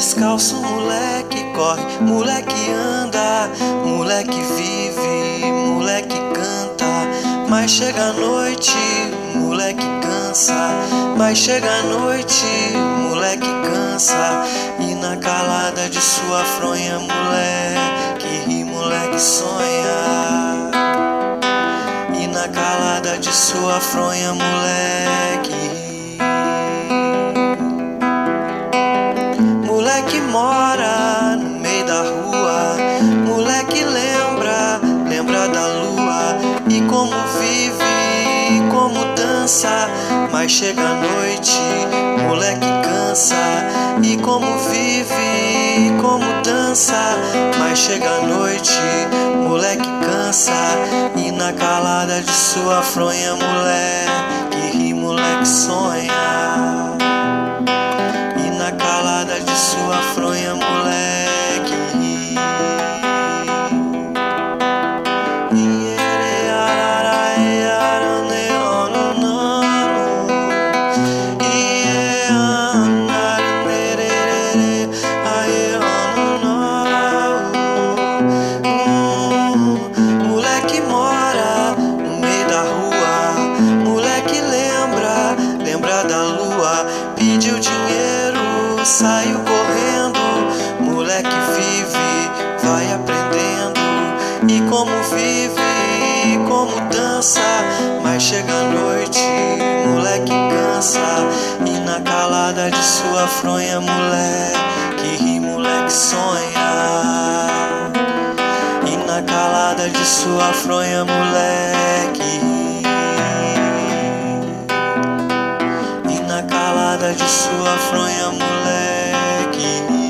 descalço, moleque corre, moleque anda, moleque vive, moleque canta. Mas chega a noite, moleque cansa. Mas chega a noite, moleque cansa. E na calada de sua fronha, moleque ri, moleque sonha. E na calada de sua fronha, moleque ri. Moleque mora no meio da rua, moleque lembra da lua. E como vive, como dança. Mas chega a noite, moleque cansa. E como vive, como dança. Mas chega a noite, moleque cansa. E na calada de sua fronha, moleque ri, moleque sonha. E na calada de sua fronha, moleque ri. Moleque mora no meio da rua, moleque lembra da lua. Pediu dinheiro, saiu correndo, moleque vive, vai aprendendo. E como vive, como dança. Mas chega a noite, moleque cansa. E na calada de sua fronha, moleque ri, moleque sonha. E na calada de sua fronha, moleque ri. E na calada de sua fronha, moleque ri.